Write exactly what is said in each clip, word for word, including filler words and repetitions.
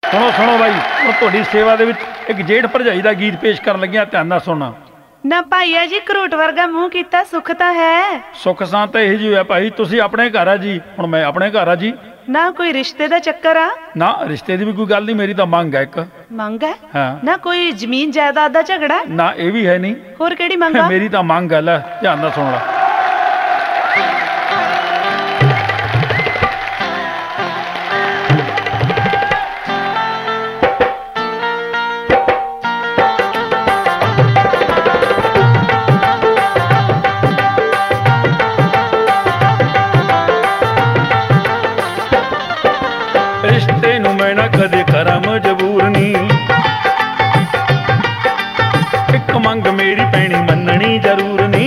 सुनो सुनो भाई ਹੁਣ ਤੁਹਾਡੀ ਸੇਵਾ ਦੇ ਵਿੱਚ ਇੱਕ ਜੇਠ ਭਰਜਾਈ ਦਾ ਗੀਤ ਪੇਸ਼ ਕਰਨ ਲੱਗਿਆ, ਧਿਆਨ ਨਾਲ ਸੁਣਨਾ। ਨਾ ਭਾਈਆ ਜੀ ਕਰੋਟ ਵਰਗਾ ਮੂੰਹ ਕੀਤਾ ਸੁੱਖ ਤਾਂ ਹੈ। ਸੁੱਖ ਸਾਂ ਤਾਂ ਇਹ ਜੀ ਹੋਇਆ ਭਾਈ, ਤੁਸੀਂ ਆਪਣੇ ਘਰ ਆ ਜੀ, ਹੁਣ ਮੈਂ ਆਪਣੇ ਘਰ ਆ ਜੀ। ਨਾ ਕੋਈ ਰਿਸ਼ਤੇ ਦਾ ਚੱਕਰ ਆ? ਨਾ ਰਿਸ਼ਤੇ ਦੀ ਵੀ ਕੋਈ ਗੱਲ ਨਹੀਂ, ਮੇਰੀ ਤਾਂ ਮੰਗ ਹੈ ਇੱਕ। ਮੰਗ ਹੈ? ਹਾਂ। ਨਾ ਕੋਈ ਜ਼ਮੀਨ ਜਾਇਦਾਦ ਦਾ ਝਗੜਾ? ਨਾ ਇਹ ਵੀ ਹੈ ਨਹੀਂ। ਹੋਰ ਕਿਹੜੀ ਮੰਗ ਆ? ਮੇਰੀ ਤਾਂ ਮੰਗ ਹੈ, ਲੈ ਧਿਆਨ ਨਾਲ ਸੁਣ ਲੈ। रिश्ते नू मैं ना कदे करा मजबूर नी, एक मंग मेरी पैनी मननी जरूर नी।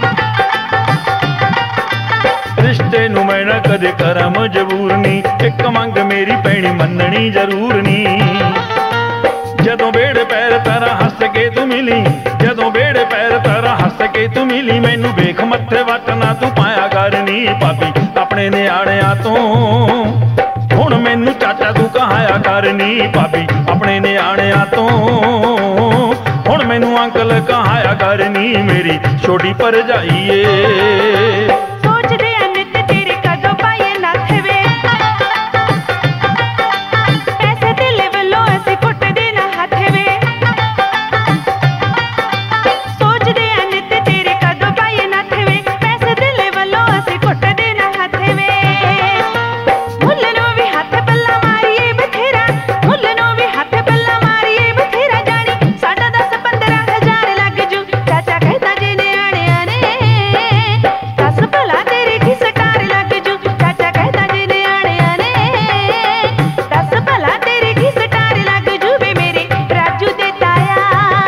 रिश्ते नू मैं ना कदे करा मजबूर नी, एक मंग मेरी पैनी मननी जरूर नी। जदों बेड़े पैर तारा हस के तू मिली, जदों बेड़े पैर तारा हस के तू मिली, मैनू वेख मत्थे वट ना तू पाया कर नी भाभी अपने निआणियां तो। ਹੁਣ ਮੈਨੂੰ ਚਾਚਾ ਤੂੰ ਕਹਾਇਆ ਕਰ ਨੀ ਭਾਬੀ ਆਪਣੇ ਨਿਆਣਿਆਂ ਤੋਂ। ਹੁਣ ਮੈਨੂੰ ਅੰਕਲ ਕਹਾਇਆ ਕਰ ਨੀ ਮੇਰੀ ਛੋਟੀ ਭਰਜਾਈ ਏ। ਸੋਚਦੇ ਆ ਨਿੱਤ ਤੇਰੇ ਕਦੋਂ ਪਾਏ ਨੱਥ ਵੇ, ਪੈਸੇ ਦਿਲ ਵੱਲੋਂ ਅਸੀਂ ਕੁੱਟਦੇ ਨਾ ਹੱਥ ਵੇ। ਸੋਚਦੇ ਆ ਨਿੱਤ ਤੇਰੇ ਕਦੋਂ ਪਾਏ ਨੱਥ ਵੇ, ਪੈਸੇ ਦਿਲ ਵੱਲੋਂ ਅਸੀਂ ਕੁੱਟਦੇ ਨਾ ਹੱਥ ਵੇ। ਮੁੱਲ ਨੂੰ ਵੀ ਹੱਥ ਪੱਲਾ ਮਾਰੀਏ ਬਥੇਰਾ, ਮੁੱਲ ਨੂੰ ਵੀ ਹੱਥ ਪੱਲਾ ਮਾਰੀਏ ਬਥੇਰਾ, ਜਾਣੀ ਸਾਡਾ ਦਸ ਪੰਦਰਾਂ ਹਜ਼ਾਰ ਲੱਗ ਜੂ। ਚਾਚਾ ਕਹਿੰਦਾ ਜੇ ਨਿਆਣਿਆਂ ਨੇ ਦਸ ਭਲਾ ਤੇਰੀ ਕੀ ਸਟਾਰ ਲੱਗ ਜੂ। ਚਾਚਾ ਕਹਿੰਦਾ ਜੇ ਨਿਆਣਿਆਂ ਨੇ ਦਸ ਭਲਾ ਤੇਰੀ ਕੀ ਸਟਾਰ ਲੱਗ ਜੂ ਵੇ ਮੇਰੇ ਰਾਜੂ ਦੇ ਤਾਇਆ।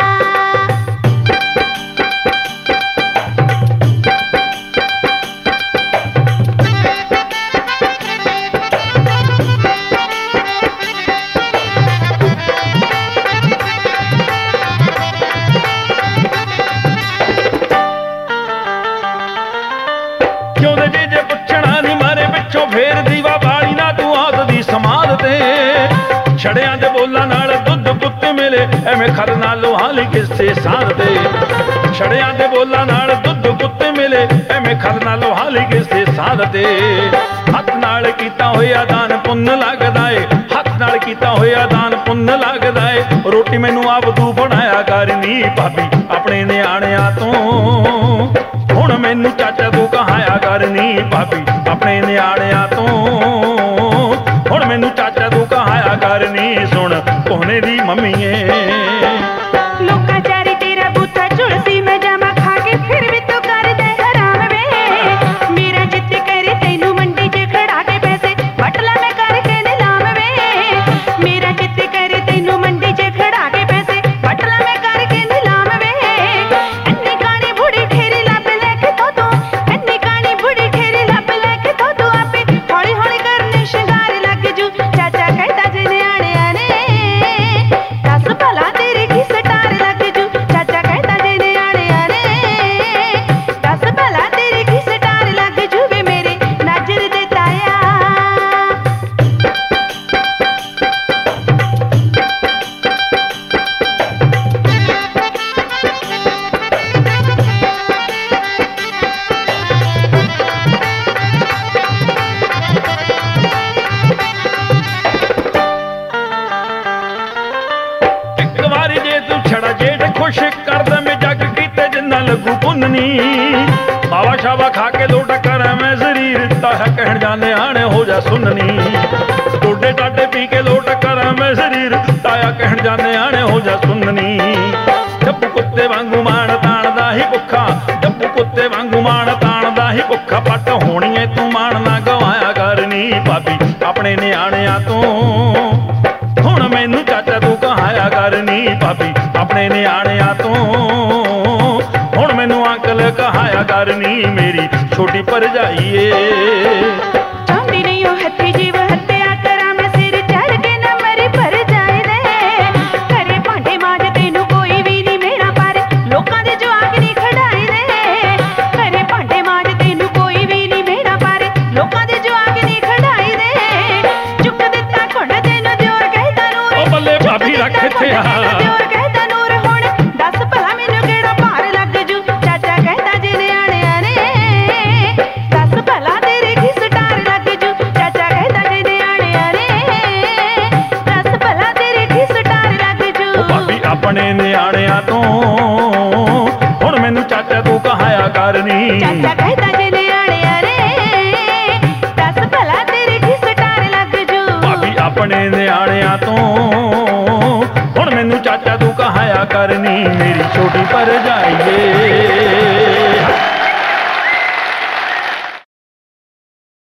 ਕਿਉਂ ਦੇ ਜੇ ਜੇ ਪੁੱਛਣਾ ਨੀ ਮਾਰੇ ਪਿੱਛੋਂ ਫੇਰ ਦੀਵਾ ਬਾਲੀ ਨਾ ਤੂੰ ਆਦ ਦੀ ਸਮਾਦ ਤੇ। ਛੜਿਆਂ ਦੇ ਬੋਲਾਂ ਨਾਲ ਦੁੱਧ ਪੁੱਤ ਮਿਲੇ ਐਵੇਂ ਖਰ ਨਾਲ ਲੋਹਾਲੀ ਕਿਸੇ ਸਾਧ ਤੇ। ਛੜਿਆਂ ਦੇ ਬੋਲਾਂ ਨਾਲ ਦੁੱਧ ਪੁੱਤ ਮਿਲੇ ਐਵੇਂ ਖਰ ਨਾਲ ਲੋਹਾਲੀ ਕਿਸੇ ਸਾਧ ਤੇ। ਹੱਥ ਨਾਲ ਕੀਤਾ ਹੋਇਆ ਦਾਨ ਪੁੰਨ ਲੱਗਦਾ ਏ, ਹੱਥ ਨਾਲ ਕੀਤਾ ਹੋਇਆ ਦਾਨ ਪੁੰਨ ਲੱਗਦਾ ਏ। ਰੋਟੀ ਮੈਨੂੰ ਆਪ ਤੂੰ ਬਣਾਇਆ ਕਰ ਨੀ ਭਾਬੀ ਆਪਣੇ ਨਿਆਣਿਆਂ ਤੋਂ। ਹੁਣ ਮੈਨੂੰ ਚਾਚਾ ਤੂੰ ਕਹਾਇਆ ਕਰ ਨੀ ਭਾਬੀ ਆਪਣੇ ਨਿਆਣਿਆਂ ਤੋਂ। ਹੁਣ ਮੈਨੂੰ ਚਾਚਾ ਤੂੰ ਕਹਾਇਆ ਕਰ ਨੀ ਸੁਣ ਕੋਹਨੇ ਦੀ ਮੰਮੀਏ। ਲੋਕਾਂ ਚਾਰੀ ਤੇਰਾ ਬੂਥਾ ਝੁਲਸੀ ਮੈਂ ਜਾਵਾਂ ਖਾ ਕੇ, ਫਿਰ ਵੀ ਤੂੰ ਕਰਦੇ ਹਰਾਮ ਵੇ। ਮੇਰਾ ਜਿੱਤ ਕਰੇ ਤੈਨੂੰ ਮੰਡੀ 'ਚ ਖੜਾ ਕੇ ਪੈਸੇ ਵੱਟ ਲੈ ਮੈਂ ਕਰਕੇ ਨਿਲਾਮ ਵੇ। ਮੇਰਾ ਜਿੱਤ ਕਰੇ ਤੈਨੂੰ ਮੰਡੀ 'ਚ ਖੜਾ ਕੇ ਪੈਸੇ ਵੱਟ ਲੈ ਮੈਂ ਕਰਕੇ ਨਿਲਾਮ ਵੇ। ਇੰਨੀ ਕਾਣੀ ਬੁੜੀ ਠੇਰੀ ਲੱਭ ਲੈ ਕੇ ਤੋ ਤੂੰ, ਇੰਨੀ ਕਾਣੀ ਬੁੜੀ ਠੇਰੀ ਲੱਭ ਲੈ ਕੇ ਤੋ ਤੂੰ, ਆਪੇ ਹੌਲੀ ਹੌਲੀ ਕਰਨ ਸ਼ਿੰਗਾਰ ਲੱਗ ਜੂ। ਚਾਚਾ ਕਹਿੰਦਾ ਜੇ ਨਿਆਣਿਆਂ ਨੇ ਦਸ ਭਲਾ ਤੇਰੀ ਕੀ ਸਟਾਰ ਲੱਗ ਜੂ। ਚਾਚਾ ਕਹਿੰਦਾ ਜੇ ਨਿਆਣਿਆਂ ਨੇ ਦਸ ਭਲਾ ਤੇਰੀ ਕੀ ਸਟਾਰ ਲੱਗ ਜੂ ਵੇ ਮੇਰੇ ਨਾਜਰ ਦੇ ਤਾਇਆ। ਇੱਕ ਵਾਰੀ ਜੇ ਤੂੰ ਛੜਾ ਜੇਠ ਖੁਸ਼ ਕਰ ਦਵੇਂ ਜੱਗ ਕੀਤੇ ਜਿੰਨਾ ਲੱਗੂ ਪੁੰਨਨੀ। ਮਾਵਾ ਸ਼ਾਵਾ ਖਾ ਕੇ ਲੋਟ ਕਰਾਂ ਮੈਂ ਜ਼ਰੀਰ ਤਾਹ ਕਹਿਣ ਜਾਂਦੇ ਆਣੇ ਹੋ ਜਾ ਸੁਣਨੀ। ਟੋਡੇ ਟਾਡੇ ਪੀ ਕੇ ਲੋਟ ਕਰਾਂ ਮੈਂ ਜ਼ਰੀਰ ਤਾਇਆ ਕਹਿਣ ਜਾਂਦੇ ਆਣੇ ਹੋ ਜਾ ਸੁਣਨੀ। ਡੱਬੂ ਕੁੱਤੇ ਵਾਂਗੂ ਮਾਣ ਤਾਣਦਾ ਹੀ ਭੁੱਖਾ, ਡੱਬੂ ਕੁੱਤੇ ਵਾਂਗੂ ਮਾਣ ਤਾਣਦਾ ਹੀ ਭੁੱਖਾ। ਪੱਟ ਹੋਣੀਏ ਤੂੰ ਮਾਣ ਨਾ ਗਵਾਇਆ ਕਰ ਨੀ ਭਾਬੀ ਆਪਣੇ ਨਿਆਣਿਆਂ ਤੋਂ। ਹੁਣ ਮੈਨੂੰ ਚਾਚਾ ਤੂੰ ਕਹਾਇਆ ਕਰ ਨੀ ਭਾਬੀ ਆਪਣੇ ਨਿਆਣਿਆਂ ਤੋਂ। ਹੁਣ ਮੈਨੂੰ ਅੰਕਲ ਕਹਾਇਆ ਕਰ ਨੀ ਮੇਰੀ ਛੋਟੀ ਭਰਜਾਈ ਏ। ਚਾਹੁੰਦੀ ਨਹੀਂ ਉਹ ਹੱਥੀ ਜੀਵ ਹੱਤਿਆ ਕਰਾਂ ਮੈਂ, ਸਿਰ ਚੜ ਕੇ ਨਾ ਮਰੀ ਭਰ ਜਾਏ ਨੇ। ਘਰੇ ਭਾਂਡੇ ਮਾਂਜ ਤੈਨੂੰ ਕੋਈ ਵੀ ਨਹੀਂ ਮੇਰਾ, ਪਰ ਲੋਕਾਂ ਦੇ ਜਵਾਕ ਨਹੀਂ ਖੜਾਏ ਨੇ। ਘਰੇ ਭਾਂਡੇ ਮਾਂਜ ਤੈਨੂੰ ਕੋਈ ਵੀ ਨਹੀਂ ਮੇਰਾ, ਪਰ ਲੋਕਾਂ ਦੇ ਜਵਾਕ ਨਹੀਂ ਖੜਾਏ ਨੇ। ਚੁੱਕ ਦਿੱਤਾ ਘੁੰਡ ਤੈਨੂੰ ਦਿਓਰ ਕਹਿੰਦਾ ਨੂਰ ਕਿੱਥੇ ਆ ਜੋਰ ਕਹਿੰਦਾ ਨੂਰ ਹੁਣ ਦੱਸ ਭਲਾ ਮੈਨੂੰ ਕਿਹੜਾ ਭਾਰ ਲੱਗ ਜੂ ਚਾਚਾ ਕਹਿੰਦਾ ਜੇ ਨਿਆਣਿਆਂ ਨੇ ਦੱਸ ਭਲਾ ਤੇਰੀ ਕੀ ਸਟਾਰ ਲੱਗ ਜੂ ਚਾਚਾ ਕਹਿੰਦਾ ਜੇ ਨਿਆਣਿਆਂ ਨੇ ਦੱਸ ਭਲਾ ਤੇਰੀ ਕੀ ਸਟਾਰ ਲੱਗ ਜੂ ਭਾਬੀ ਆਪਣੇ ਨਿਆਣਿਆਂ ਤੋਂ ਹੁਣ ਮੈਨੂੰ ਚਾਚਾ ਤੂੰ ਕਹਾਇਆ ਕਰਨੀ ਚਾਚਾ ਕਹਿੰਦਾ ਜੇ ਨਿਆਣਿਆਂ ਨੇ ਦੱਸ ਭਲਾ ਤੇਰੀ ਕੀ ਸਟਾਰ ਲੱਗ ਜੂ ਭਾਬੀ ਆਪਣੇ ਨਿਆਣਿਆਂ ਤੋਂ ਹੁਣ ਮੈਨੂੰ ਚਾਚਾ ਤੂੰ ਕਹਾਇਆ ਕਰਨੀ ਮੇਰੀ ਛੋਟੀ ਭਰਜਾਈ ਏ